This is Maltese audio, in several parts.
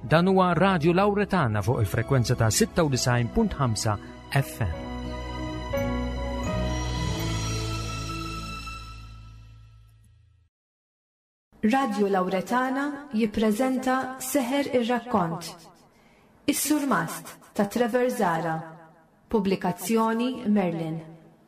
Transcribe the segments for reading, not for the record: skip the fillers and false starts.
Dan huwa Radio Lawretana fuq il-frekwenza ta' 96.5 FM. Radio Lawretana jippreżenta Seħer ir-Rakkont. Is-Surmast ta' Trevor Zara. Pubblikazzjoni Merlin.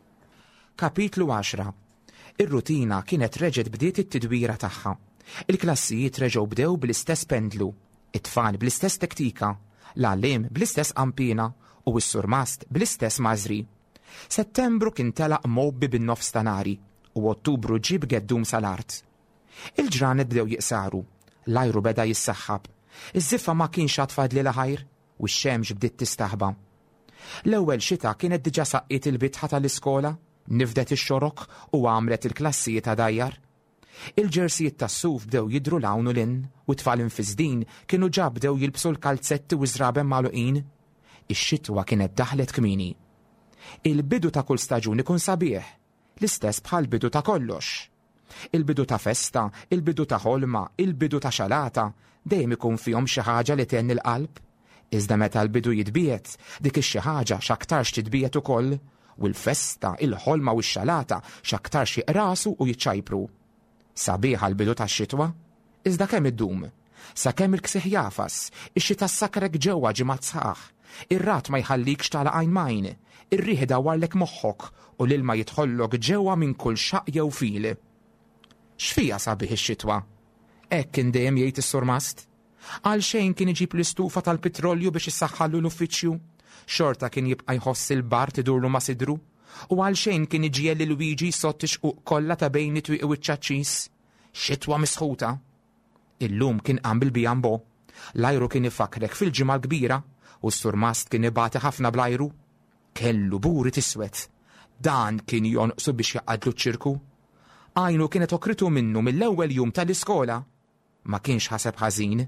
Kapitlu 10. Ir-rutina kienet reġgħet bdiet it-tidwira tagħha. Il-klassijiet reġgħu bdew bl-istess pendlu, it-tfal bl-istess tektika, l-għalliem bl-istess qampina u s-surmast bl-istess mażri. Settembru kien telaq mobbi bin-nofs tanari u Ottubru ġib geddum sal-art. Il-ġranet bdew jiqsaru, l-ajru beda jissaħħab, iż-żiffa ma kienx għatfad li laħajr u x-xemx bdiet tistaħba. L-ewwel xita kienet diġà saqqiet il-bitħa tal-iskola, nifdet ix-xorok u għamlet il-klassijiet ta' dajjar. Il-ġersijiet tas-suf bdew jidru lawnu lin u tfal infiżdin kienu ġa bdew jilbsu l-kalzetti u żraben magħluqin. Ix-xitwa kienet daħlet kmieni. Il-bidu ta' kull staġun ikun sabiħ, l-istess bħal bidu ta' kollox. Il-bidu ta' festa, il-bidu ta' ħolma, il-bidu ta' xalata, dejjem ikun fihom xi ħaġa li tenni l-qalb. Iżda meta l-bidu jitbiet, dik ix-xi ħaġa x'aktarx titbiet ukoll, u l-festa, il-ħolma u x-xalata x'aktarx jiqrasu u jiċċajpru. Sabiħa l-bidu tax-xitwa, iżda kemm iddum, sakemm il-ksieħ jafas, ix-xita sakrek ġewwa ġimgħat sħaħ, ir-rat ma jħallikx tagħlaq għajn majn, ir-riħ dawwarlek moħħok u l-ilma jidħollok ġewwa minn kull xaq jew fil. X'fija sabiħ ix-xitwa? Hekk kien dejjem jgħid is-surmast. Għalxejn kien iġib l-istufa tal-petrolju biex issaħħallu l-uffiċċju, xorta kien jibqa' jħoss il-bar tidurlu ma' sidru, u għalxejn kien iġiel li Luigi sott ix-xquq kollha ta' bejn it-twieq u ċ-ċaċċis. Xitwa misħuta. Illum kien qam bil-bijambo. L-ajru kien ifakrek fil-ġimgħa l-kbira u s-surmast kien ibati ħafna bl-ajru. Kellu buri tiswed. Dan kien jonqsu biex jaqadlu ċ-ċirku. Għajnu kienet okritu minnu mill-ewwel jum tal-iskola. Ma kienx ħaseb ħażin.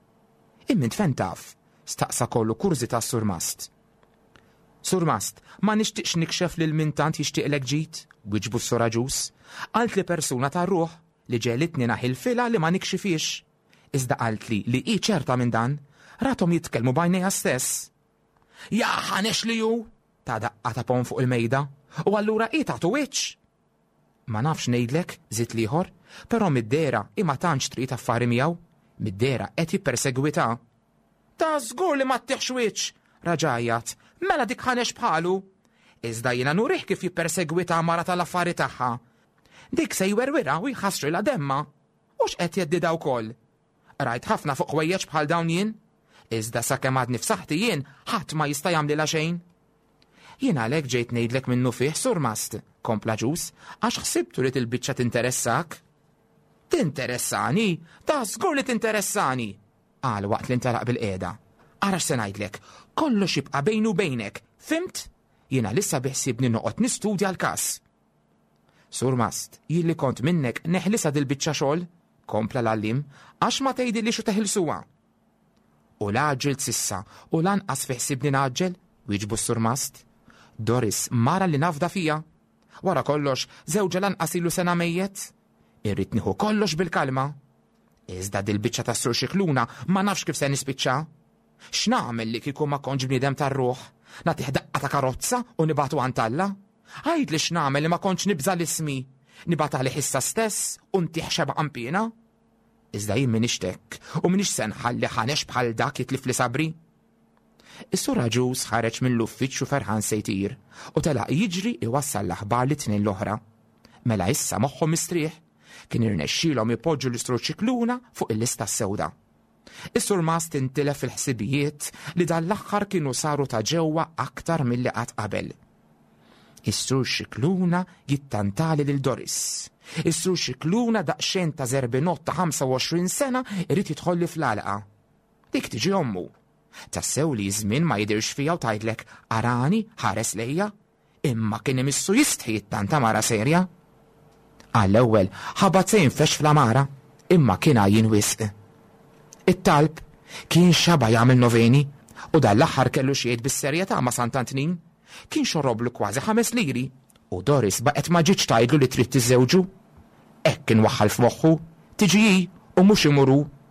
Immin tfen taf, staqsa kollu kurżi ta' Surmast. Surmast, ma nixtieqx nikxef lil min tant jixtieqlek ġid, wieġbu s-soraġus. Qalt li persuna ta' ruħ li ġelitni naħil fila li ma nikxifix. Iżda qalt li hi ċerta minn dan, rathom jitkellmu bajnejha stess. Ja ħanex li ju, ta' daqqa ta' pon fuq il-mejda, u allura hi tagħtu wiċċ. Ma nafx ngħidlek, żied ieħor, però mid-dera ma tantx trid affari miegħu, mid-dera qed jippersegwitha. Ta' żgur li ma tieħx wiċċ, raġajjat, mela dik ħanex bħalu. Iżda jiena nurih kif jippersegwitha mara tal-affari tagħha. Dik se jwerwirha u jħassru la demma. U x'qed jeddida wkoll. Rajt ħafna fuq ħwejjeġ bħal dawn jien, iżda sakemm għadni f'saħħti jien ħadd ma jista' jagħmlilha xejn. Jien għalhekk ġejt ngħidlek minnu fih Surmast, kompla ġus, għax ħsibtu li il-biċċa tinteressak. Tinteressani? Ta' żgur li tinteressani, qal waqt li intalaq bil-qiegħda. Ara x'se ngħidlek, kollox jibqa' bejn u bejnek, fimt? Jiena lissa biħsibni noqgħod nistudja l-każ. Surmast, jien li kont minnek neħlisa dil-biċċa xogħol, kompla l-għallim, għax ma tgħidilli xu teħilsuha. U l-għaġġel sissa u lanqas fiħsibni naġġel, wieġbu s-Surmast. Doris mara li nafda fija. Wara kollox, żewġa lanqas ilu sena mejjet. Irrid nieħu kollox bil-kalma. Iżda dil-biċċa ta' Sur Xikluna ma nafx kif se nispiċċa. X'nagħmel li kieku ma kontx bniedem tar-ruħ? Nagħtih daqqa ta' karozza u nibatu għantalla? Għajd li x'nagħmel li ma kontx nibża l-ismi? Nibata li ħissa stess u ntieħ xeba qampina? Iżda jien minix tek u minix se nħalli ħanex bħal dak jitlif li sabri. Is-suraġus ħareġ mill-uffiċċju ferħan sejtir u telaq jiġri iwassal l-aħbar li tnejn l-oħra. Mela issa moħħhom mistrieħ, kien irnexxielhom ipoġġu l-Sur Xikluna fuq il-lista sewda. Is-Surmast intilef fil-ħsibijiet li dan l-aħħar kienu saru ta' ġewwa aktar milli qatt qabel. Is-Sur Xikluna jittantali lil Doris. Is-Sur Xikluna daqsxejn ta' zerbinott ta' 25 sena irid jidħolli fl-għalqa. Dik tiġi ommu. Tassew li żmien ma jidirx fija u tgħidlek arani ħares lejja, imma kien imissu jistħi tanta mara serja. Għall-ewwel ħabat se jinfex fl-amara, imma kien għajjin wisq. It-talb kien xaba jagħmel noveni u dan l-aħħar kellu xejn bis-serjetà ma' Sant'Antnin. Kien xorroblu kważi 5 liri u Doris baqgħet ma ġietx tgħidlu li trid tiżżewġu. Hekk kien waħħal f'moħħu, tiġi u mhux imuru.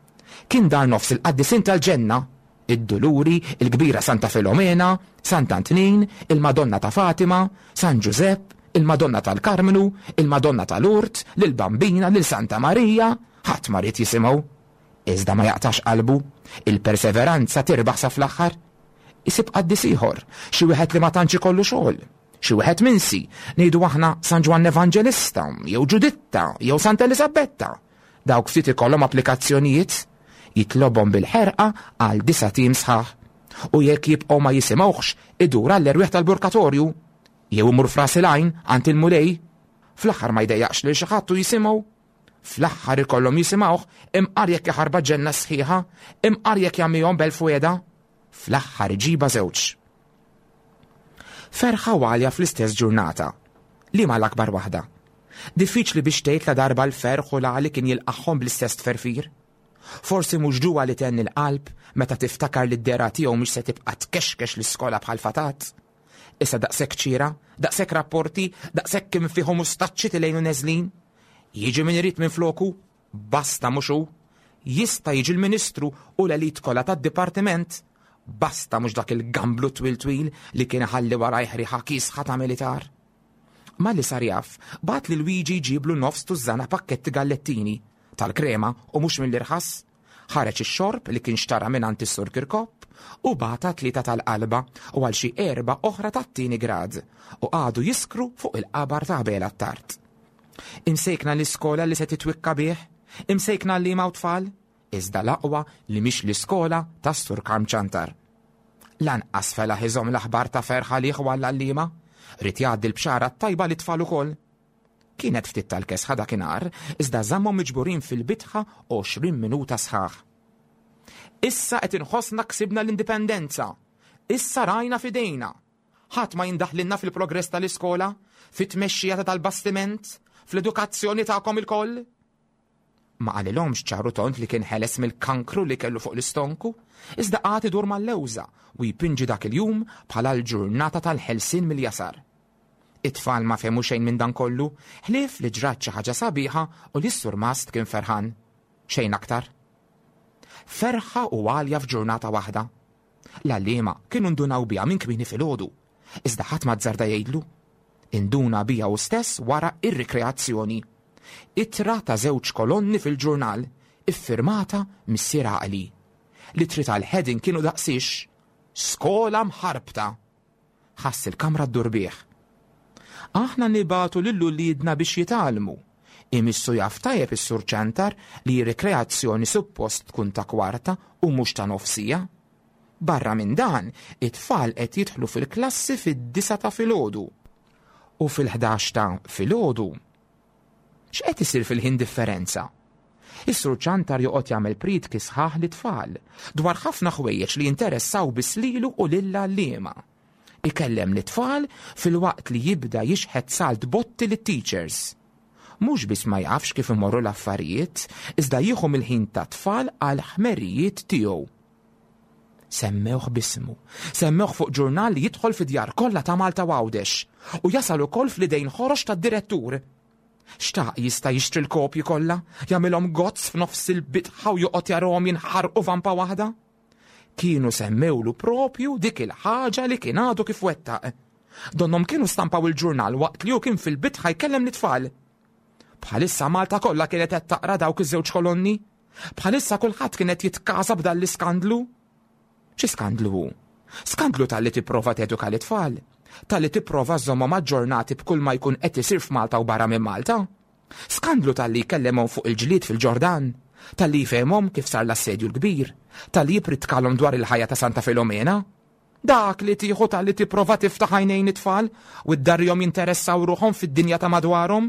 kien dar nofs il-qaddisin tal-ġenna, id-Duluri, il-Kbira Santa Filomena, Sant Antnin, il-Madonna ta' Fatima, San Giuseppe, il-Madonna tal-Karmenu, il-Madonna tal-Urt, lil-Bambina, lil-Santa Marija, ħadd ma rid jisimgħu. Iżda ma jaqtax qalbu, il-perseveranza tirbaħ sa fl-aħħar. Isib qaddis ieħor, xi wieħed li ma tantx ikollu xogħol, xi wieħed minsi, ngħidu aħna San Ġwan Evanġelista, jew Ġuditta, jew Santa Elisabetta. Dawk ftit ikollhom applikazzjonijiet, jitlobhom bil-ħerqa għal 9 tim sħaħ. U jekk jibqgħu ma jisimgħux, idur għall-erwieħ tal-burkatorju, jew imur f'ras il-għajn għand il-mulej. Fl-aħħar ma jdejjaqx lil xi ħadd u jisimgħu. Fl-aħħar ikollhom jisimgħuh imqar jekk jaħarba ġenna sħiħa, imqar jekk jagħmihom bel-fweda. Fl-aħħar iġiba żewġ. Ferħa għalja fl-istess ġurnata. Li ma l-akbar waħda. Diffiċli biex tgħid la darba l-ferħ u l-għali kien jilqaħħom bl-istess tferfir. Forsi mhux ġuwa li tenni l-qalb meta tiftakar li d-dera tiegħu mhux se tibqa' tkexkex l-iskola bħal fatat. Issa daqshekk ċira, daqshekk rapporti, daqshekk kemm fihom mustaċċiti lejn u neżlin. Jiġi min irid minn floku, basta mhux hu. Jista' jiġi l-Ministru u l-elit kollha tad-Dipartiment. Basta mhux dak il-gamblu twil li kien ħalli wara jħriħa kisħa ta' militar. Ma li sar jaf, bat li Luigi jġiblu nofs tużana pakketti gallettini tal-krema u mhux mill-irħas. Ħareġ ix-xorb li kien xtara minn Sur Kirkop u bata 3 tal-qalba u għal xi 4 oħra tat-tieni grad u għadu jiskru fuq il-qabar ta' Bela t-Tart. Imsejkna l-iskola li se titwikka bih, imsejkna l-liema u tfal, iżda l-aqwa li mhix l-iskola ta' Sur Karm Ċantar. Lanqas fela ħiżhom l-aħbar ta' ferħa liħ walla l-liema, rid jgħaddi l-bxara tajba li tfal ukoll. Kienet ftit tal-kesħa dakinhar, iżda żammhom miġburin fil-bitħa 20 minuta sħaħ. Issa qed inħossna ksibna l-indipendenza. Issa rajna fidejna. Ħadd ma jindaħlilna fil-progress tal-iskola, fit-tmexxija tal-bastiment, fl-edukazzjoni tagħkom il-koll. Ma qalilhomx ċaru tont li kien ħeles mill-kankru li kellu fuq l-istonku, iżda qagħad idur mal-lewża u jipinġi dak il-jum bħala l-ġurnata tal-ħelsin mill-jasar. It-tfal ma fehmu xejn minn dan kollu, ħlief li ġrat xi ħaġa sabiħa u li s-Sur Mast kien ferħan. Xejn aktar. Ferħa u għalja f'ġurnata waħda. L-għalliema kienu ndunaw biha minn kmieni filgħodu, iżda ħadd ma żarda jgħidlu. Induna biha u stess wara ir-rikreazzjoni. Ittra ta' 2 kolonni fil-ġurnal, iffirmata mis-Sir Għaqli. L-ittri tal-heading kienu daqsix skola mħarbta. Ħass il-kamra d-durbieħ. Aħna nibatu lill-ulidna biex jitalmu. Imissu jaf tajjeb is-Sur Ċantar li rikreazzjoni suppost tkun ta' kwarta u mhux ta' nofsija. Barra minn dan, it-tfal qed jidħlu fil-klassi fid-9 ta' filgħodu. U fil-11 ta' filgħodu. X'qed isir fil-ħin differenza? Is-Sur Ċantar joqgħod jagħmel pritki sħaħ li tfal dwar ħafna ħwejjeġ li jinteressaw bislilu u lilla l-liema. Ikellem li tfal fil-waqt li jibda jixħed salt botti lit-teachers. Mhux biss ma jafx kif imorru l-affarijiet, iżda jieħu mill-ħin ta' tfal għal ħmerijiet tiegħu. Semmewh bismu, semmewh fuq ġurnal li jidħol fid-djar kollha ta' Malta Għawdex u jasal ukoll fl-idejn ħorox tad-direttur. Xtaq jista' jixtri l-kopji kollha, jagħmilhom gozz f'nofs il-bitħa u joqgħod jarahom jinħarqu vampa waħda? Kienu semmewlu propju dik il-ħaġa li kien għadu kif wettaq. Donhom kienu stampaw il-ġurnal waqt li hu kien fil-bitħa jkellem l-tfal. Bħalissa Malta kollha kienet qed taqra dawk iż-2 kolonni? Bħalissa kulħadd kienet jitkasa b'dan l-iskandlu? Xi skandlu hu? Skandlu tal-li tipprova teduka l-tfal? Tal-li tipprova żommhom aġġornati b'kull ma jkun qed isir f'Malta u barra minn Malta? Skandlu tal-li jkellemhom fuq il-ġlied fil-Ġordan? Tal-li jfehmhom kif sar l-assedju l-kbir? Tal-li jipritkalhom dwar il-ħajja ta' Santa Filomena? Dak li tieħu tal-li tipprova tiftaħ għajnejn it-tfal u ddarrihom jinteressaw ruħhom fid-dinja ta' madwarhom?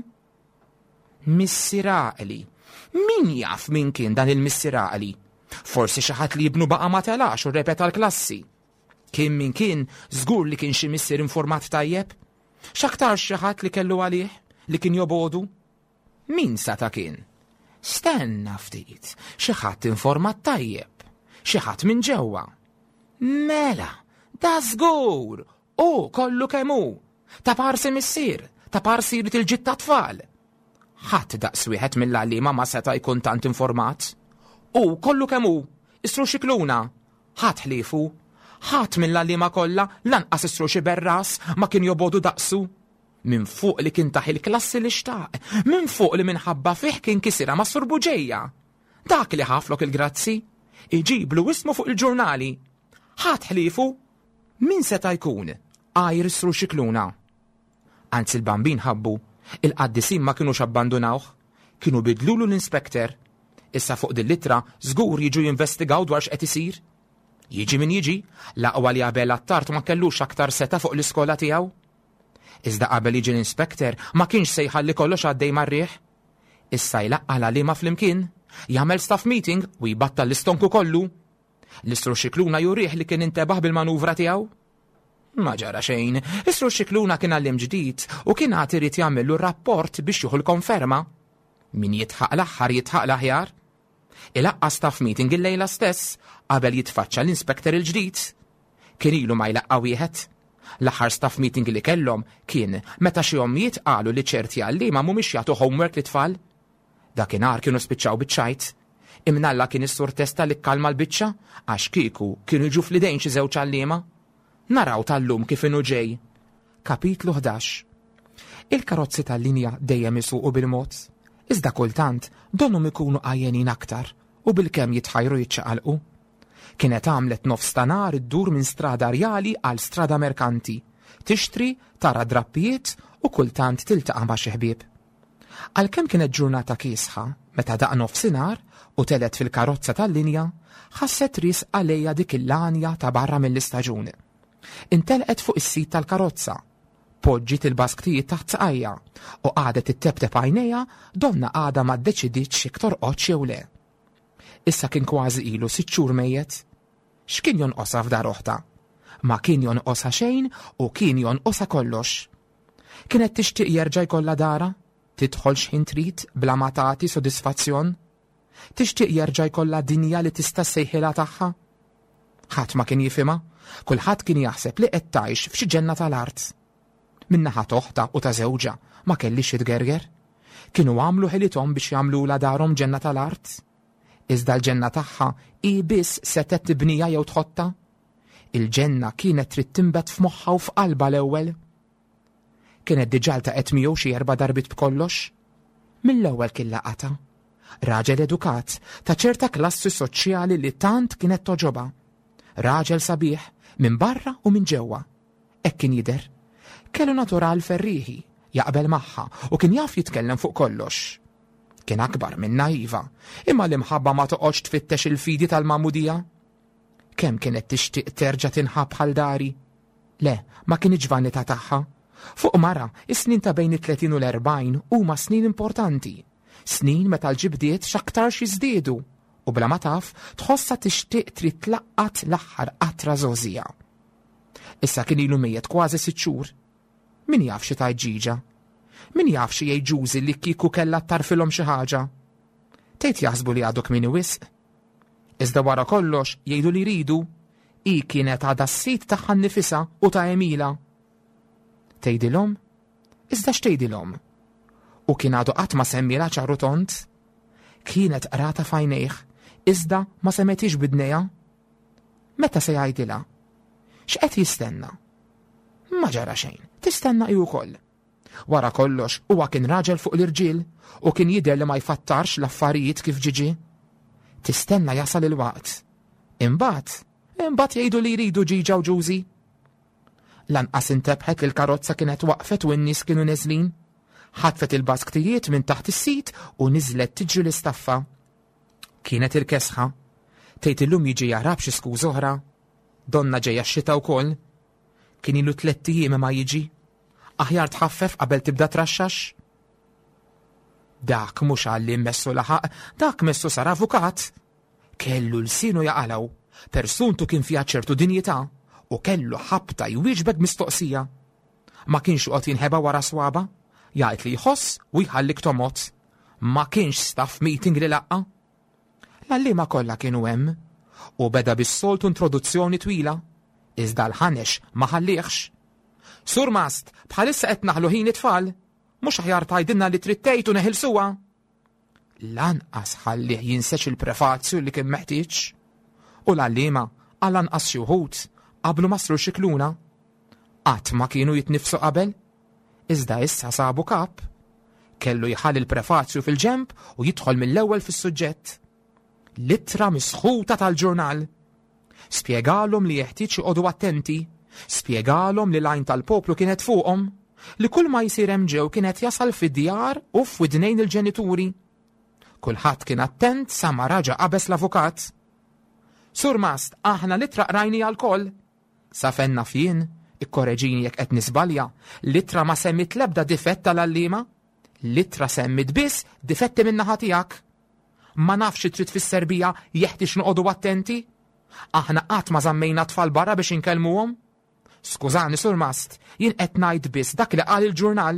Missir Għaqli. Min jaf min kien dan il-Missir Għaqli? Forsi xi ħadd li jibnu baqa' ma telax u repeta l-klassi. Kien min kien żgur li kien xi missier informat tajjeb? X'aktar xi ħadd li kellu għalih li kien jobodu? Min sata kien? Stenna ftit, xi ħadd informat tajjeb, xi ħadd minn ġewwa. Mela, da żgur, kollu kemm hu, ta' parsi missier, ta' parsi jrid il-ġid ta' tfal. Ħadd daqs wieħed mill-għalliema ma seta' jkun tant informat. U kollu kemmu, Isru Xikluna. Ħadd ħliefu. Ħadd mill-għalliema kollha lanqas Isru Xiberras ma kien jobodu daqsu. Min fuq li kien taħ il-klassi li xtaq, min fuq li minħabba fih kien kisira ma' Sur Buġejja. Dak li ħaflok il-grazzi, iġiblu ismu fuq il-ġurnali. Ħadd ħliefu, min seta' jkun? Għajr Isru Xikluna. Anzi l-bambin ħabbu, il-qaddisin ma kienux abbandunawh, kienu bidlulu l-inspekter. Issa fuq dil-litra żgur jiġu jinvestigaw dwar x'qed isir. Jiġi min jiġi, l-aqwa li qabel għat-tard ma kellux aktar seta' fuq l-iskola tiegħu. Iżda qabel jiġi l-inspekter ma kienx se jħalli kollox għaddej marrieħ. Issa jlaqqa l-għaliema flimkien, jagħmel staff meeting u jbattal l-istonku kollu. L-Isru Xikluna jurih li kien intebaħ bil-manuvra tiegħu. Ma ġara xejn, Isru Xikluna kien għallim ġdid u kien għad irid jagħmillu rapport biex jieħu l-konferma. Min jitħaq l-aħħar jitħaq l-aħjar. Ilaqqa staff meeting il-lejla stess qabel jitfaċċa l-inspektor il-ġdid. Kien ilu ma jlaqqa wieħed. L-aħħar staff meeting li kellhom kien meta xi ommijiet qalu li ċerti għalliema mhumiex jagħtu homework li tfal. Dakinhar kienu spiċċaw biċ-ċajt. Imnalla kien is-sur testa li kkalma l-biċċa għax kieku kienu jiġu f'lidejn xi żewġ għalliema. Naraw tal-lum kif inhu ġej. Kapitlu 11. Il-karozzi tal-linja dejjem isuqu bil-mod. Iżda kultant donnhom ikunu għajjenin aktar u bil-kemm jitħajru jiċċaqalqu. Kienet għamlet nofs ta' nar iddur minn strada rjali għal strada merkanti, tixtri, tara drappijiet u kultant tiltaqa' ma' xi ħbieb. Għalkemm kienet ġurnata kiesħa, meta daq nofsinhar u telet fil-karozza tal-linja, ħasset ris għalejja dik il-lanja ta' barra mill-istaġun. Intelqet fuq is-sit tal-karozza, poġġiet il-basktijiet taħt saqajja u qadet ittebteb għajnejha donna għadha ma ddeċidietx jekk torqodx jew le. Issa kien kważi ilu 6 xhur mejjed. X'kien jonqosha f'dar oħta? Ma kien jonqosha xejn u kien jonqosha kollox. Kienet tixtieq jerġa' jkollha dara, tidħol x'ħin trid bla ma tagħti sodisfazzjon. Tixtieq jerġa' jkollha dinja li tista' ssejħilha tagħha. Ħadd ma kien jifhimha, kulħadd kien jaħseb li qed tgħix f'xi ġenna tal-art. Min-naħa toħta u ta' żewġa ma kellix jitgerger. Kienu għamlu ħilithom biex jagħmlula darhom ġenna tal-art. Iżda l-ġenna tagħha hi biss setet tibnija jew tħotta. Il-ġenna kienet trid tinbet f'moħħha u f'qalba l-ewwel. Kienet diġà ltaqet miegħu xi 4 darbit b'kollox. Mill-ewwel kien laqata. Raġel edukat ta' ċerta klassi soċjali li tant kienet toġobha. Raġel sabiħ minn barra u minn ġewwa. Hekk kien jidher. Kellu natural ferriħi, jaqbel magħha u kien jaf jitkellem fuq kollox. Kien akbar minn naiva, imma l-imħabba ma toqgħodx tfittex il-fidi tal-mamudija. Kemm kienet tixtieq terġa' tinħabb bħal dari? Le, ma kien iġvanità tagħha. Fuq mara, is-snin ta' bejn it-30 u l-40 huma snin importanti. Snin meta l-ġibdiet x'aktar jiżdiedu u bla ma taf tħossha tixtieq trid tlaqqat l-aħħar qatra żożija. Issa kien ilu mejjed kważi 6 xhur. Min jaf xi tajt ġiġa? Min jaf xi jgħiġużi li kieku kellha tarfilhom xi ħaġa? Tgħid jaħsbu li għadu kmieni wisq. Iżda wara kollox jgħidu li jridu hi kienet għadha s-sit tagħha nnifisha u ta' Emila. Tgħidilhom? Iżda x'tgħidilhom? U kien għadu qatt ma semmilha ċaru tont? Kienet qrata f'għajnejh, iżda ma semetix bidnejha? Meta se jgħidilha? X'qed jistenna? Ma ġara xejn, tistenna hi wkoll. Wara kollox huwa kien raġel fuq l-irġiel u kien jidher li ma jfattarx l-affarijiet kif ġiġi. Tistenna jasal il-waqt. Imbagħad jgħidu li jridu ġiġa u ġużi. Lanqas intebħet li l-karozza kienet waqfet u n-nies kienu neżlin. Ħatfet il-basktijiet minn taħt is-sit u niżlet tiġri l-istaffa. Kienet il-kesħa. Tgħid illum jiġi jarab xi skuż oħra. Donna ġejja x-xita wkoll. Kien ilu 3 ijiem ma jiġi. Aħjar tħaffef qabel tibda traxxax. Dak mhux għalli mmessu laħaq, dak messu sar avukat. Kellu l-sinu jaqalaw, persuntu kien fiha ċertu dinjità u kellu ħabta jwieġbek mistoqsija. Ma kienx qed jinħeba wara swaba, jgħid li jħoss u jħallik tomot. Ma kienx staff meeting li laqqa. L-għalliema kollha kienu hemm u beda bis-soltu introduzzjoni twila, iżda l-ħanex ma ħallihx. Sur Mast, bħalissa qed naħlu ħin it-tfal, mhux aħjar tgħidilna li trid tgħid u neħilsuha. lanqas ħallih jinsex il-prefazju li kien meħtieġ. U l-għallima għall-anqas xi wħud qablu Mastru Xikluna. Qatt ma kienu jitnifsu qabel, iżda issa sabu kap. Kellu jħalli il-prefazju fil-ġemp u jidħol mill-ewwel fis-suġġett. Littra misħuta tal-ġurnal. Spjegalhom li jeħtieġ joqogħdu attenti, spjegalhom li l-għajn tal-poplu kienet fuqhom, li kull ma jsir hemm ġew kienet jasal fid-djar u f'widnejn il-ġenituri. Kulħadd kien attent sa ma raġa qabeż l-avukat. Sur Mast, aħna littra qrajni għal-koll. Sa fenna fien, ikkoreġini jekk qed nisbalja, littra ma semmit l-ebda difett tal-għallima, littra semmit biss difetti min-naħa tiegħek. Ma nafx trid fis-Serbija jeħtieġ noqogħdu attenti? Aħna qatt ma żammejna tfal barra biex inkellmuhom? Skużani, Sur Mast, jien qed ngħid biss dak li qal il-ġurnal.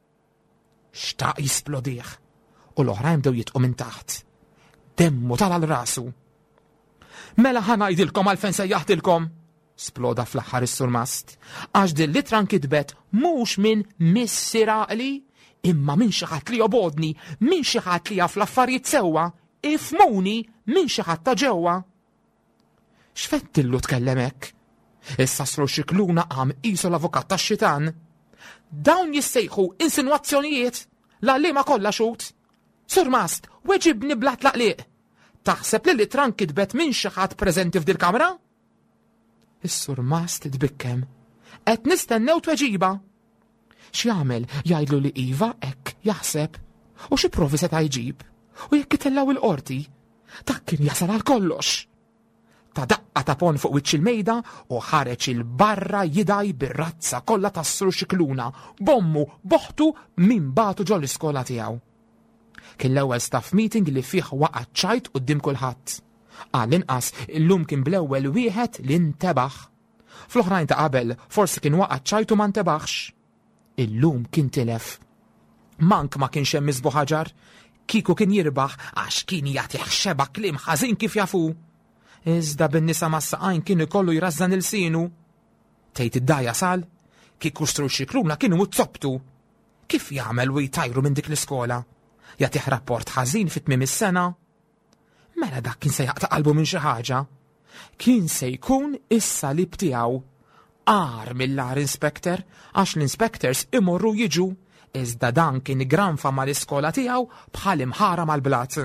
Xtaq jisplodih, u l-oħrajn bdew jitqu minn taħt. Demmu tal rasu. Mela ħanajdilkom għalfejn sejjaħtilkom, sploda fl-aħħar is-Sur Mast, għax din litra nkitbet mhux minn missiraqli, imma minn xi ħadd li jobodni, minn xi ħadd li jaf l-affarijiet sewwa, ifmuni minn xi ħadd ta' ġewwa. X'fettillu tkellem hekk? Issa Mastru Xikluna qam qisu l-avukat tax-xitan. Dawn jissejħu insinwazzjonijiet l-għallima kollha xut. Sur Mast, weġibni bla tlaqliq. Taħseb li litra nkitbet minn xi ħadd preżenti f'dil kamra? Is-Sur Mast tbikkem. Qed nistennew tweġiba. X'jagħmel jgħidlu li iva hekk jaħseb u xi provi seta' jġib u jekk itellaw il-qorti dak kien jasal għal kollox. Ta' daqqa ta' pon fuq wiċċ il-mejda u ħareġ il-barra jidaj bir-razza kollha tas-Sur Xikluna, bommu boħtu min batu ġol l-iskola tiegħu. Kien l-ewwel staff meeting li fih waqa' ċajt quddiem kulħadd. Għall-inqas illum kien bl-ewwel wieħed li ntebaħ. Fl-oħrajn ta' qabel forsi kien waqa' ċajt u ma ntebaħx. Illum kien tilef. Mank ma kienx hemm miżbu ħaġar, kieku kien jirbaħ għax kien jagħtih xeba kliem ħażin kif jafu. Iżda bin-nisa mas-saqajn kien ikollu jrażżan il-sinu. Tgħid id-dajja sal, kieku Mastru Xikluna kienu mutzobtu. Kif jagħmel u jtajru minn dik l-iskola? Jagħtih rapport ħażin fit-tmiem is-sena? Mela dak kien se jaqta' qalbu minn xi ħaġa. Kien se jkun is-salib tiegħu. Għar mill-ar inspector, għax l-inspectors imorru jiġu, iżda dan kien granfa mal-iskola tiegħu bħal imħara mal-blat.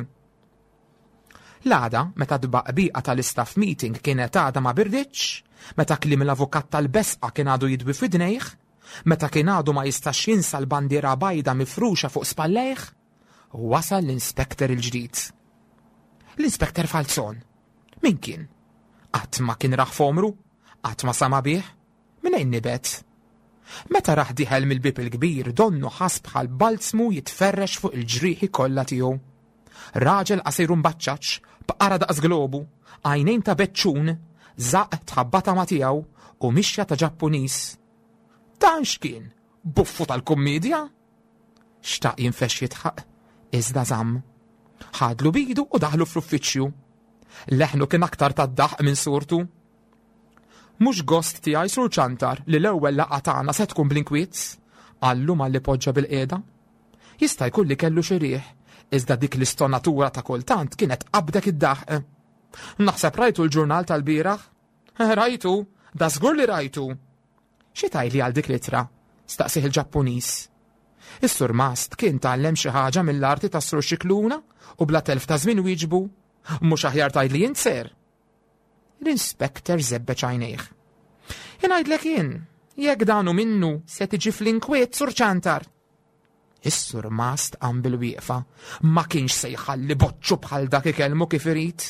L-għada, meta d-baqbiqa tal-istaff meeting kienet għada ma birdiċ, meta klim l-avukat tal-besqa kien għadu jidwi fidnejh, meta kien għadu ma jistax jinsa l-bandiera bajda mifruxa fuq spallejh, wasal l-inspektor il-ġdid. L-inspektor Falzon. Min kien? Qatt ma kien raħ fomru? Qatt ma sama bih? Minejn nibet? Meta raħ diħel mill-bib il-kbir donnu ħas bħal balzmu jitferrex fuq il-ġrieħi kollha tiegħu. Raġel qasiru mbaċċaċ, bqara daqs globu, għajnejn ta' beċċun, zaq tħabbata ma' tiegħu u mixja ta' Ġappuniż. Dan x'kien? Buffu tal-kummedja? Xtaq jinfex jitħaq, iżda żamm. Ħadlu bidu u daħlu fl-uffiċċju. Leħnu kien aktar tad-daħq minn surtu. Mhux gost tiegħi Sur Ċantar li l-ewwel laqgħa tagħna se tkun bl-inkwiet, għallu malli poġġa bil-qiegħda. Jista' jkun li kellu xi rieħ, iżda dik l-istonatura ta' kultant kienet qabdek id-daħq. Naħseb rajtu l-ġurnal tal-bieraħ? Rajtu, da żgur li rajtu. Xi tajli għal dik litra? Staqsih il-Ġappuniż. Is-Sur Mast kien tgħallem xi ħaġa mill-arti ta' Mastru Xikluna u bla telf ta' żmien wieġbu. Mhux aħjar tgħidli jien ser. L-inspektor żebbeċ għajnejh. Jien ngħidlek jien, jekk danu minnu se tiġi fl-inkwiet Sur Ċantar. Is-Sur Mast qam bil-wieqfa, ma kienx se jħalli boċċu bħal dak ikellmu kif irid.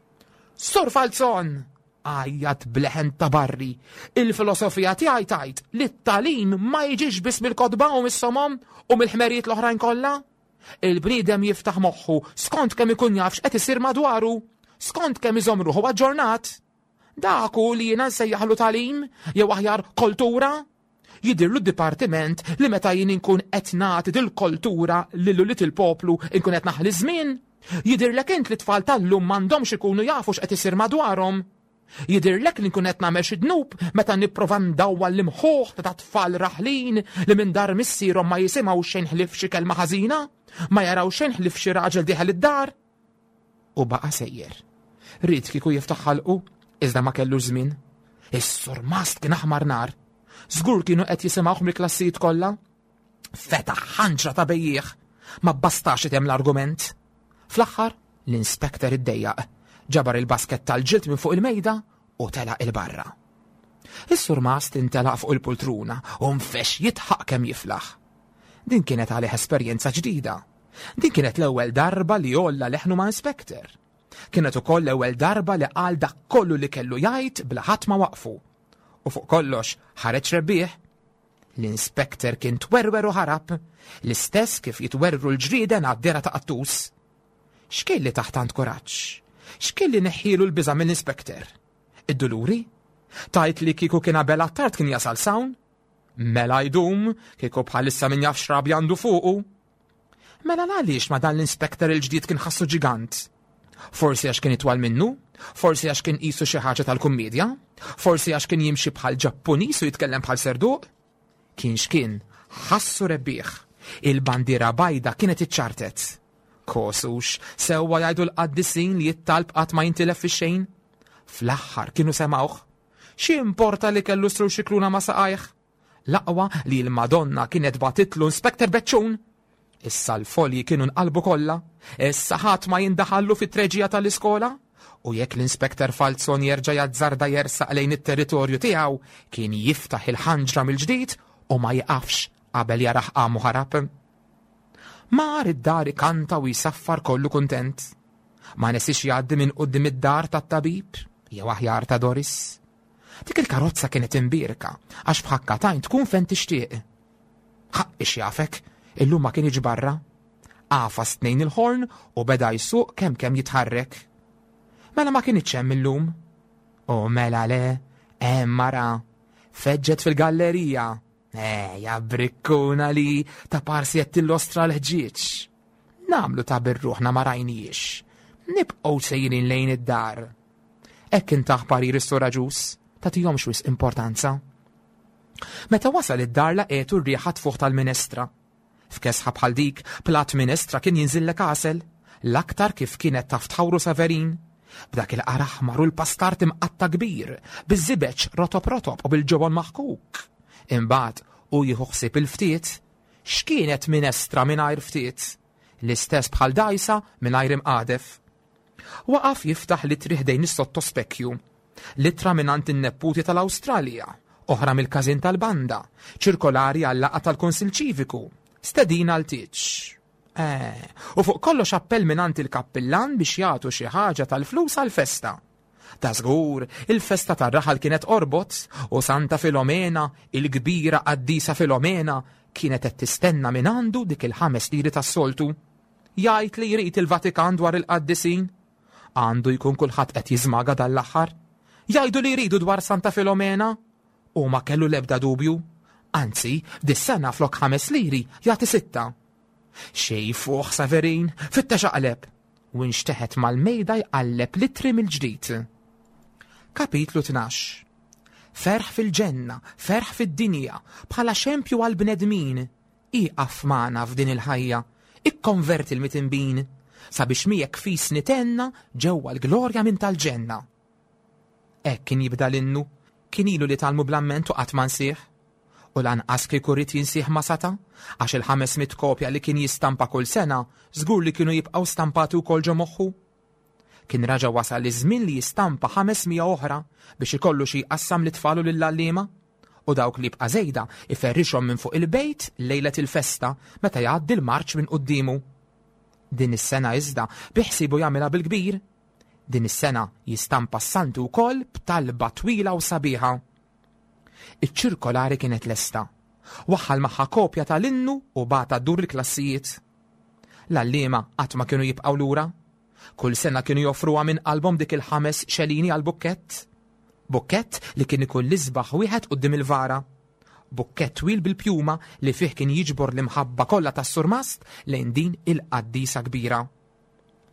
Sur Falzon, għajjat bleħen ta' barri, il-filosofija tiegħi tgħid li t-tagħlim ma jiġix biss mill-kodba u mis-somom u mill-ħmerijiet l-oħrajn kollha. Il-bniedem jiftaħ moħħu skont kemm ikun jafx qed isir madwaru, skont kemm iżomru huwa ġġornat. Daku li jiena nsejjaħlu tagħlim jew aħjar kultura. Jidirlu d-dipartiment li meta jien inkun qed nagħti dil-kultura lil il-poplu inkun qed naħli żmien. Jidirlek int li tfal tal-lum m'għandhomx ikunu jafu x'qed isir madwarhom. Jidirlek li nkun qed nagħmel xi dnub meta nipprova ndawwa l-imħuħ ta' tfal raħlin li minn dar missierhom ma jisimgħu xejn ħlif xi kelma ħażina, ma jaraw xejn ħlif xi raġel dieħel id-dar. U baqa' sejjer. Rid kieku jiftaħ ħalqu, iżda ma kellux żmien. Is-Sur Mast kien aħmar nar. Żgur kienu qed jisimgħuh mill-klassijiet kollha. Fetaħ ħanġra ta' bejjieħ, ma bbastax item l-argument. Fl-aħħar, l-inspektor iddejjaq, ġabar il-basket tal-ġilt minn fuq il-mejda u telaq il-barra. Is-Sur Mast intelaq fuq il-pultruna u mfex jitħaq kemm jiflaħ. Din kienet għalih esperjenza ġdida. Din kienet l-ewwel darba li jolla leħnu ma' inspektor. Kienet ukoll l-ewwel darba li qal dak kollu li kellu jgħid bla ħadd ma waqfu. U fuq kollox ħareġ rebbieħ. L-inspektor kien twerwer u ħarab, l-istess kif jitwerru l-ġrieden għad-dera ta' qattus. X'kelli taħtant kuraġġ? X'kelli neħħielu l-biża' mill-inspektor? Id-duluri? Tajt li kieku kien qabel għat-tard kien jasal sawn? Mela jdum kieku bħalissa min jaf xrabi għandu fuqu? Mela għaliex ma dan l-inspektor il-ġdid kien ħassu ġigant? Forsi għax kien itwal minnu? Forsi għax kien qisu xi ħaġa tal-kummedja? Forsi għax kien jimxi bħal Ġappuniż u jitkellem bħal serduq? Kien x'kien, ħassu rebbieħ. Il-bandiera bajda kienet iċċartet. Kosux, sewwa jgħidu l-qaddisin li jittalb qatt ma jintilef fix-xejn? Fl-aħħar kienu semgħuh. Xi importa li kellu sru xikluna ma saqajh? L-aqwa li l-Madonna kienet batitlu inspektor Beċċun. Issa l-folji kienu nqalbu kollha, issa ħadd ma jindaħallu fit-treġija tal-iskola, u jekk l-inspektor Falzon jerġa' jazzarda jersaq lejn it-territorju tiegħu, kien jiftaħ il-ħanġra mill-ġdid u ma jaqafx qabel jaraħ qamu ħarab. Mar id-dar ikanta u jisaffar kollu kuntent. Ma nesix jgħaddi minn quddiem id-dar tat-tabib, jew aħjar ta' Doris. Dik il-karozza kienet imbirka, għax bħakkatajn tkun fejn tixtieq. Ħaqqix jafek, illum ma kien jiġi barra. Qafas tnejn il-ħorn u beda jsuq kemm jitħarrek. Mela ma kien iċċemm illum. U mela le, mara, feġġet fil-gallerija. Ja brikkuna li ta' parsi jettil-ostra l-ħġieġ. Namlu ta' birruħna ma rajnijiex. Nibqgħu sejrin lejn id-dar. Hekk intaħ parir is-sura ġus, ta' tihomx wis importanza. Meta wasal id-dar laqiet r-riħa tfuħ tal-minestra. F'kesħa bħal dik, plat minestra kien jinżillek għasel, l-aktar kif kienet taf tħawru Severin. B'dak il-qaraħmar u l-pastart imqatta kbir, biż-żibeċ rotop u bil-ġobon maħkuk. Imbagħad u jieħu ħsieb il-ftiet, x'kienet minestra mingħajr ftiet, l-istess bħal dajsa mingħajr imqadef. Waqaf jiftaħ litri ħdejn is-sottospekju, litra mingħand in-nepputi tal-Awstralja, oħra mill-każin tal-banda, ċirkolari għall-laqgħa tal-Kunsill Ċiviku, stedina l-tieġ. U fuq kollox appell mingħand il-kappillan biex jagħtu xi ħaġa tal-flus għall-festa. Ta' żgur, il-festa tar-raħal kienet qorbot u Santa Filomena, il-kbira qaddisa Filomena, kienet qed tistenna minn għandu dik il-5 liri tas-soltu. Jgħid li jrid il-Vatikan dwar il-qaddisin? Għandu jkun kulħadd qed jiżmaga dal-aħħar? Jgħidu li jridu dwar Santa Filomena? U ma kellu l-ebda dubju. Anzi, dis-sena flok 5 liri jagħti 6. Xej fuq Severin, fit-texa qaleb, u nxteħet mal-mejda jqalleb litri mill-ġdid. Kapitlu 12. Ferħ fil-ġenna, ferħ fid-dinja, bħala xempju għal-bnedmin. Iqaf magħna f'din il-ħajja, ikkonverti l-mitinbin, sabiex miegħek fis nitenna ġewwa l-glorja minn tal-ġenna. Hekk kien jibda l-innu, kien ilu li talmu bl-amment u qatt ma nsieħ. U lanqas kieku rid jinsieħ ma sata, għax il-500 kopja li kien jistampa kull sena, żgur li kienu jibqgħu stampati wkoll ġo moħħu. Kien raġa wasal iż-żmien li jistampa 500 oħra biex ikollu xi jqassam li tfalu lill-għalliema, u dawk li bqa' żejda iferrixhom minn fuq il-bejt lejlet il-festa meta jgħaddi l-marċ minn qudiemu. Din is-sena iżda biħsibu jagħmilha bil-kbir. Din is-sena jistampa s-santu wkoll b'talba twila u sabiħa. Iċ-ċirkolari kienet lesta. Waħħal magħha kopja tal-innu u bata dur il-klassijiet. L-għalliema qatt ma kienu jibqgħu lura. Kull sena kienu joffruha minn qalbhom dik il-5 xelini għal bukkett. Bukkett li kien ikun l-isbaħ wieħed quddiem il-vara. Bukkett twil bil-pjuma li fih kien jiġbor l-imħabba kollha tas-Sur Mast lejn din il-qaddisa kbira.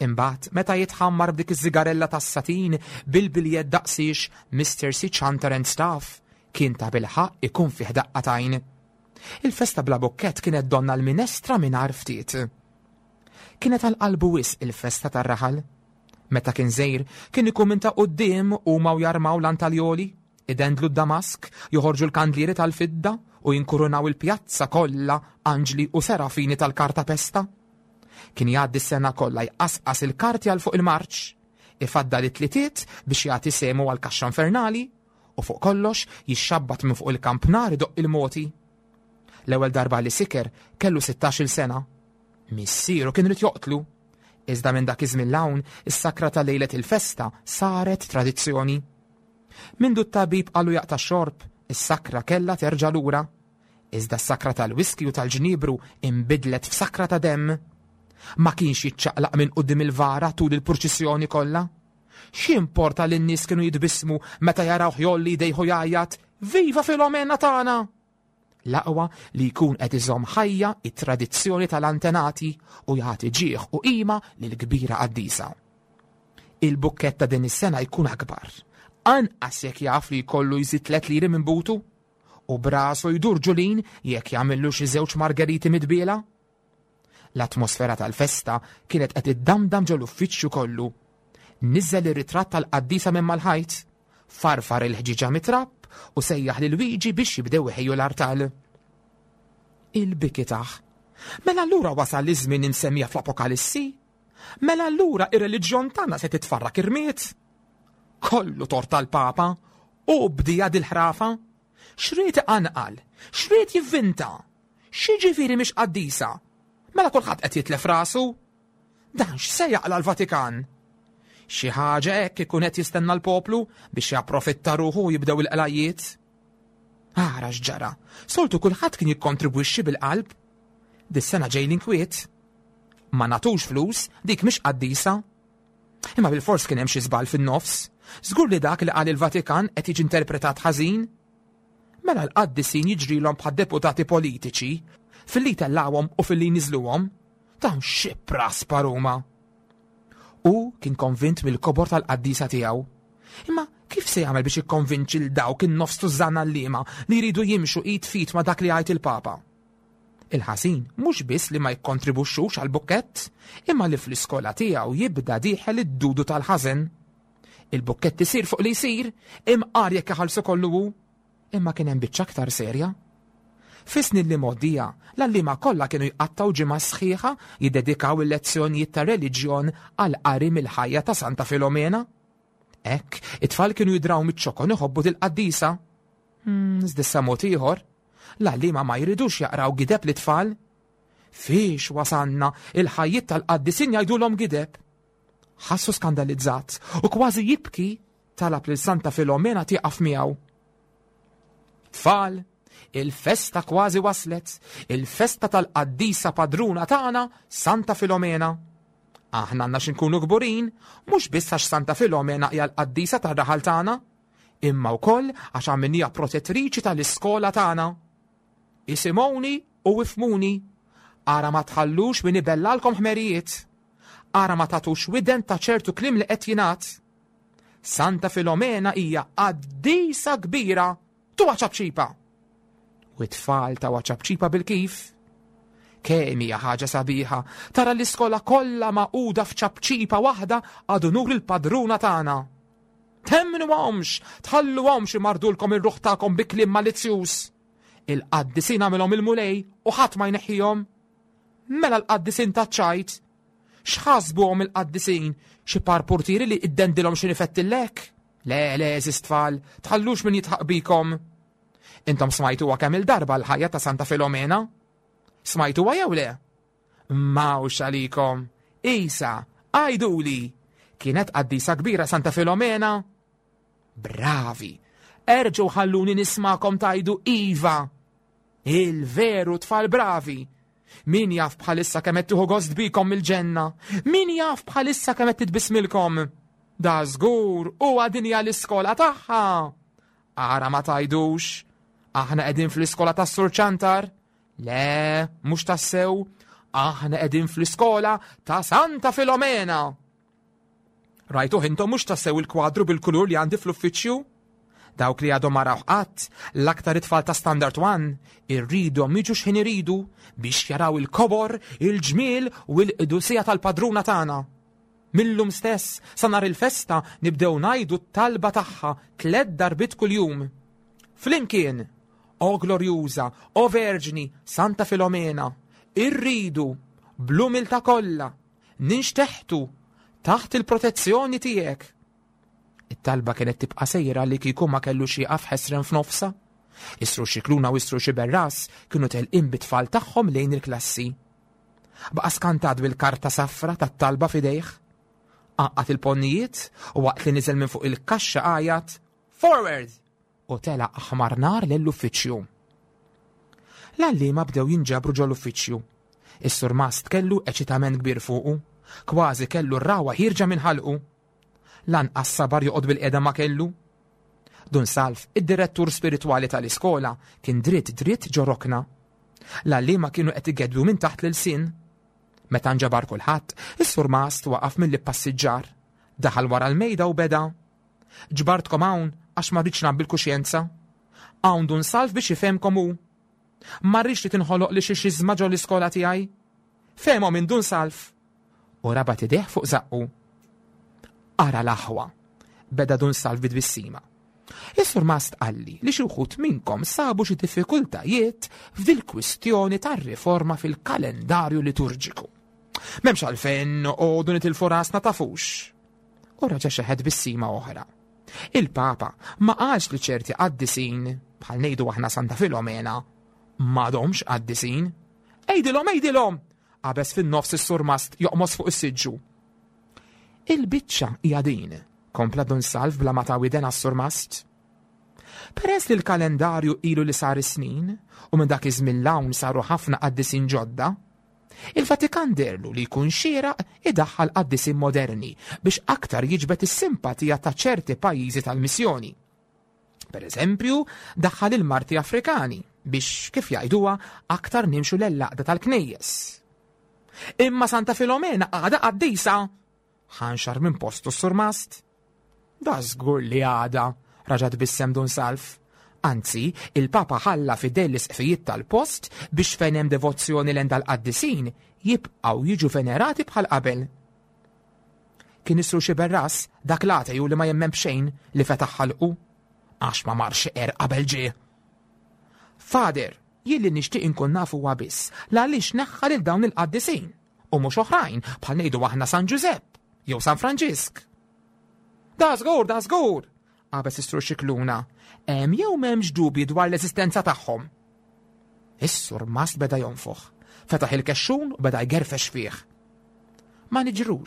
Imbagħad meta jitħammar b'dik iż-żigarella tas-satin bil-biljett daqsix Mr. C. Chanter and Staff kien ta' bil-ħaq ikun fih daqqatajn. Il-festa bla bokkett kienet donna l-minestra mingħajr ftit. Kienet għal-qalbu wisq il-festa tar-raħal. Meta kien żgħir kien ikun minn ta' quddiem huma u jarmaw l-antaljoli, idendlu d-damask, joħorġu l-kandlieri tal-fidda u jinkurunaw il-pjazza kollha anġli u serafini tal-karta pesta. Kien jgħaddi s-sena kollha jqasqas il-karti għal fuq il-marċ, ifadda li tlitiet biex jagħti semu għal kaxxa infernali u fuq kollox jixxabbat minn fuq il-kampnar idoq il-moti. L-ewwel darba li siker kellu 16-il sena. Missieru kien rid joqtlu. Iżda minn dak iż-żmien l-hawn is-sakra ta' lejlet il-festa saret tradizzjoni. Mindu t-tabib qalu jaqta' xorb, is-sakra kellha terġa' lura. Iżda s-sakra tal-wiski u tal-ġniebru inbidlet f'sakra ta' demm. Ma kienx jiċċaqlaq minn quddiem il-vara tul il-purċissjoni kollha. X'importa li n-nies kienu jitbissmu meta jaraw jolli jdejħu jgħajjat Viva Filomena tagħna! L-aqwa li jkun qed iżomm ħajja it-tradizzjoni tal-antenati u jagħti ġieħ u qima lill-kbira qaddisa. Il-bukkett ta' din is-sena jkun akbar. Anqas jekk jaf li jkollu jżid 3 liri minn butu u brasu jdur ġulin jekk jagħmillu xi żewġ margeriti midbiela. L-atmosfera tal-festa kienet qed iddamdam ġol uffiċċju kollu. Niżżel ir-ritratt tal-qaddisa minn mal-ħajt, farfar il-ħġiġa mitrapp u sejjaħ lil Luigi biex jibdew iħejju l-artal. Il-biki taħ. Mela allura wasal iż-żmien insemmija fl-Apokalissi? Mela allura ir-reliġjon tagħna se titfarrak irmiet? Kollu tort tal-Papa u bdija dil-ħrafa? Xriet anqal? Xriet jivvinta? X'jiġifieri mhix qaddisa? Mela kulħadd qed jitlef rasu? Dan x'se jaqla l-Vatikan? Xi ħaġa hekk ikun qed jistenna l-poplu biex japprofitta ruħu u jibdew il-qlajiet? Ara x'ġara, soltu kulħadd kien jikkontribwixxi bil-qalb. Dis-sena ġej l-inkwiet. Ma natux flus, dik mhix qaddisa. Imma bil-fors kien hemm xi żball fin-nofs. Żgur li dak li qal il-Vatikan qed jiġi interpretat ħażin. Mela l-qaddisin jiġrilhom bħad deputati politiċi fil-li tellawhom u fil-li niżluhom. Dawn xi praspa Ruma. U kien konvint mill-kobor tal-qaddisa tiegħu. Imma kif se jagħmel biex ikkonvinċi l dawk in-nofs tużanna l-liema li jridu jimxu id fit ma dak li għajt il-Papa? Il-ħażin mhux biss li ma jikkontribwixxux għall-bukkett, imma li fl-iskola tiegħu jibda dieħel id-dudu tal-ħażen. Il-bukkett isir fuq li jsir, imqar jekk iħallsu kollu hu, imma kien hemm biċċa aktar serja. Fis-snin li moddija, l-allima kollha kienu jqattaw ġimgħa sħiħa jiddedikaw il-lezzjonijiet ta' reliġjon għal qari mill-ħajja ta' Santa Filomena. Hekk, it-tfal kienu jidraw miċ-ċokon iħobbu til-qaddisa. Żdissa mod ieħor, l-allima ma jridux jaqraw gideb lit-tfal. Fiex wasanna il-ħajjiet tal-qaddisin jgħidulhom gideb. Ħassu skandalizzat u kważi jibki talab lil Santa Filomena tieqaf miegħu. Tfal, il-festa kważi waslet, il-festa tal-qaddisa padruna tagħna Santa Filomena. Aħna għandna x'inkunu kburin, mhux biss għax Santa Filomena hija l-qaddisa tar-raħal tagħna, imma wkoll għax għamminija protettriċi tal-iskola tagħna. Isimgħuni u ifhmuni, ara ma tħallux min ibellalkom ħmerijiet, ara ma tagħtux widen ta' ċertu kliem li qed jingħad. Santa Filomena hija qaddisa kbira tuwa ċabċipa. U t-tfal tawa ċabċipa bil-kif. Kemm hija ħaġa sabiħa tara l-iskola kollha maquda f'ċabċipa waħda għadu nur il-padruna tagħna. Temnuhomx, tħalluhomx imardulkom ir-ruħ tagħkom bi kliem malizzjuż. Il-qaddisin għamilhom il-mulej u ħadd ma jneħħihom. Mela l-qaddisin taċċajt. X'ħasbuhom il-qaddisin? Xi parpurtieri li iddendilhom xi nifettillek? Le, eżis tfal, tħallux min jitħaq bikom. Intom smajtuha kemm il-darba l-ħajja ta' Santa Filomena? Smajtuha jew le? Mawx għalikom. Isa, għajduli, kienet qaddisa kbira Santa Filomena? Bravi, erġgħu ħalluni nismakom tajdu iva. Il-veru tfal bravi. Min jaf bħalissa kemm qed tieħu gost bikom mill-ġenna? Min jaf bħalissa kemm qed titbismilkom? Da żgur huwa dinja l-iskola tagħha. Ara ma tajdux. Aħna qegħdin fl-iskola tas-Sur Ċantar? Le, mhux tassew. aħna qegħdin fl-iskola ta' Santa Filomena. Rajtu intom mhux tassew il-kwadru bil-kulur li għandi fl-uffiċċju? Dawk li għadhom ma rawh qatt, l-aktar it-tfal ta' Standard 1 irridhom jiġu x'ħin iridu biex jaraw il-kobor, il-ġmiel u l-qdusija tal-padruna tagħna. Millum stess, sa nhar il-festa nibdew ngħidu t-talba tagħha 3 darbit kuljum. Flimkien, O Glorjuża, O Verġni, Santa Filomena, irridu, bl-umiltà kollha, ninxteħtu taħt il-protezzjoni tiegħek. It-talba kienet tibqa' sejra li kieku ma kellu xi qaf ħesren f'nofsa. Isru Xikluna u Isru Xiberras kienu telqin bit-tfal tagħhom lejn il-klassi. Baqa' skantat bil-karta saffra tat-talba f'idejh. Qaqqat il-ponnijiet u waqt li niżel minn fuq il-kaxxa qajat Forward! U tela aħmar nar lill-uffiċċju. L-għalliema bdew jinġabru ġol uffiċċju. Is-Sur Mast kellu eċitament kbir fuqu, kważi kellu r-rawa ħirġa minn ħalqu. Lanqas sabar joqgħod bil-qiegħda ma kellu. Dunsalf, id-direttur spiritwali tal-iskola, kien dritt ġorokna. L-għalliema kienu qed igedbu minn taħt l-sin. Meta nġabar kulħadd, is-Sur Mast waqaf mill-passiġġar, daħal wara l-mejda u beda. Ġbartkom hawn għax ma rridx nabbi l-kuxjenza. Hawn Dunsalf biex ifhemkom hu. Ma rridx li tinħoloq li xi xiżma ġol l-iskola tiegħi. Fehmhom minn Dunsalf. U rabat idejh fuq zaqqu. Ara l-aħwa, beda Dunsalf bid-bissima. Is-Sur Mast qalli li xi wħud minnkom sabu xi diffikultajiet f'dil-kwistjoni tar-riforma fil-kalendarju liturġiku. M'hemmx għalfejn noqogħdu nitilfu rasna tafux. U raġa' xeħed bissima oħra. Il-Papa ma qalx li ċerti qaddisin, bħal ngħidu aħna Santa Filomena, m'għadhomx qaddisin. Ejdilhom! Qabes fin-nofs is-Sur Mast joqmos fuq is-siġġu. Il-biċċa hija din, kompla Dunsalf bla ma ta' widen għas-Sur Mast. Peress li l-kalendarju ilu li sar snin u minn dak iż-żmien l-hawn saru ħafna qaddisin ġodda, il-Vatikan derlu li jkun xieraq idaħħal qaddisin moderni biex aktar jiġbed is-simpatija ta' ċerti pajjiżi tal-missjoni. Pereżempju, daħħal il-Marti Afrikani biex kif jgħiduha aktar nimxu lel-laqda tal-knejjes. Imma Santa Filomena għada qaddisa ħanxar minn postu s-Sur Mast. Da żgur li għada, raġat bissem Dunsalf. Anzi, il-Papa ħalla fidej l-isqfijiet tal-post biex fejn hemm devozzjoni lejn tal-qaddisin jibqgħu jiġu venerati bħal qabel. Kien Isru Xiberras dak l-atej li ma jemmem b'xejn li fetaħ ħalqu għax ma marx qabel ġie. Fader, jilli nixtieq inkun nafu huwa biss għaliex neħħal il dawn il-qaddisin u mhux oħrajn bħal ngħidu aħna San Giuseppe jew San Franġisk. Da żgur, qabes Isru Xikluna, hemm jew m'hemmx dubji dwar l-eżistenza tagħhom. Is-Sur Mast beda jonfoħ, fetaħ il-kexxun u beda jgerfex fih. Ma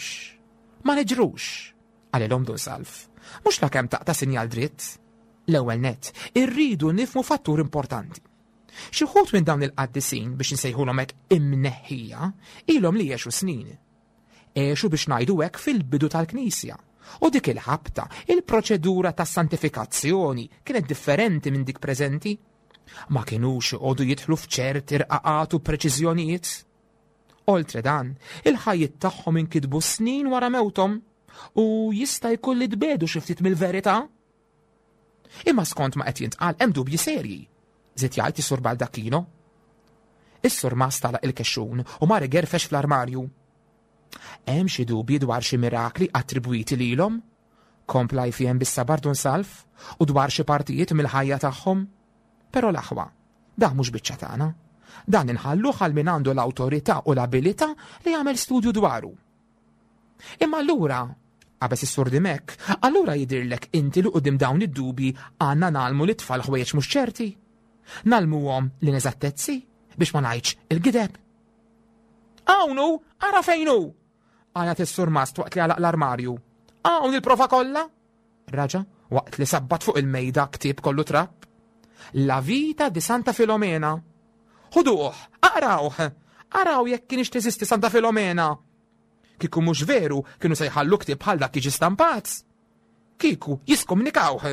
niġrux, għalilhom Dunsalf, mhux lakemm taqta' sinjal dritt. L-ewwel nett, irridu nifhmu fattur importanti. Xi wħud minn dawn il-qaddisin biex nsejħulhom hekk imneħħija ilhom li jgħixu snin. Għexu biex ngħidu hekk fil-bidu tal-Knisja. U dik il-ħabta, il-proċedura ta' santifikazzjoni kienet differenti minn dik preżenti. Ma kienux iqogħdu jidħlu f'ċerti irqaqat u preċiżjonijiet. Oltre dan, il-ħajjiet tagħhom inkitbu snin wara mewthom u jista' jkun li tbedu xi ftit mill-verità. Imma skont ma qed jintqal hemm dubji serji. Żied jgħid is-Sur Baldacchino. Is-Sur Mast talaq il-kexxun u mar igerfex fl-armarju. Hemm xi dubji dwar xi mirakli attribwiti lilhom? Kompla jfiem bis-sabar Dunsalf u dwar xi partijiet mill-ħajja tagħhom? Però l-aħwa, dan mhux biċċa tagħna. Dan inħalluh għal min għandu l-awtorità u l-abilità li jagħmel studju dwaru. Imma allura, qabes is-Sur Dimek, allura jidhirlek inti li qudiem dawn id-dubji għandna nagħmlu l-itfal ħwejjeġ mhux ċerti. Nagħlmuhom l-ineżattezzi biex ma ngħidx il-gideb. Hawnhu, ara fejn hu? Għajat is-Sur Mast waqt li għalaq l-armarju. Hawn il-profa kollha? Raġa, waqt li sabbat fuq il-mejda ktieb kollu trapp. La vita di Santa Filomena. Ħuduh, araw jekk kienx teżisti Santa Filomena. Kieku mhux veru kienu se jħallu ktieb bħal dak jiġi stampat. Kieku jiskomunikawh.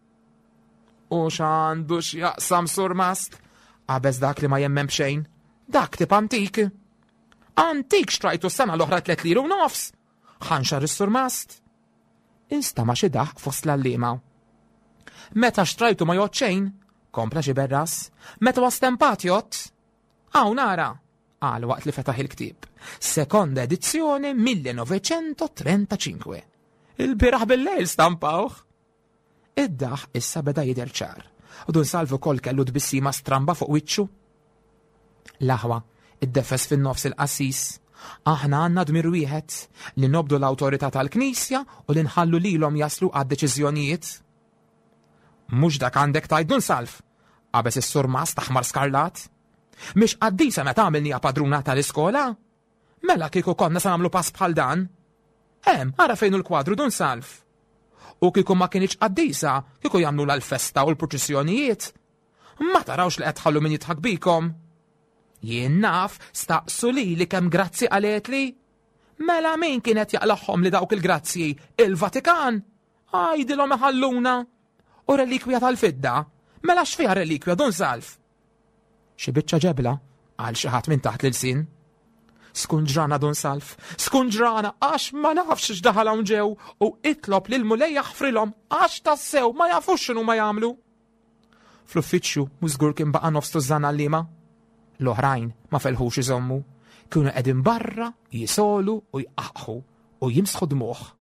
U x'għandu x'jaqsam Sur Mast? Qabeż dak li ma jemmem b'xejn. Dak tip antik. Antik xtrajtu s-sena l-oħra 3 liru nofs. Ħanxar is-Sur Mast. Instama xi daħq fost l-allima. Meta xtrajtu ma joċċejn, kompla xi berras, meta wastempat jott. Hawn nara, qal waqt li fetaħ il-ktieb. Sekonda edizzjoni 1935. Il-biraħ bil-lejl stampawh. Id-daħ issa beda jidher ċar, u Dunsalf ukoll kellu tbissima stramba fuq wiċċu. L-aħwa iddefes fin-nofs il-qassis. Aħna għandna dmir wieħed li nobdu l-awtorità tal-Knisja u li nħallu lilhom jaslu għad-deċiżjonijiet. Mhux dak għandek tgħid Dunsalf, qabeż is-Sur Mast taħmar skarlat. Mhix qaddisa meta għamilnija padruna tal-iskola? Mela kieku konna se nagħmlu pass bħal dan? Ara fejn l-kwadru Dunsalf. U kieku ma kienx qaddisa, kieku jagħmlu l-festa u l-proċessjonijiet. Ma tarawx li qed tħallu min jitħak bikom. Jien naf staqsu li kemm grazzi qaletli. Mela min kienet jaqlaħħom li dawk il-grazzi? Il-Vatikan? Għajdilhom iħalluna. U relikwja tal-fidda? Mela x'fiha relikwja Dunsalf? Xi biċċa ġebla għal xi ħadd minn taħt l-sin. Skunġrana Dunsalf, skunġrana għax ma nafx x'daħal hawn ġew u itlob lil mulej jaħfrilhom għax tassew ma jafux x'inhu ma jagħmlu. Fl-uffiċċju mhux żgur kien baqa' nofs tużżan għallima. L-oħrajn ma felħux iżommu, kienu qegħdin barra jisolu u jqaħħu u jimsħu dmuħ.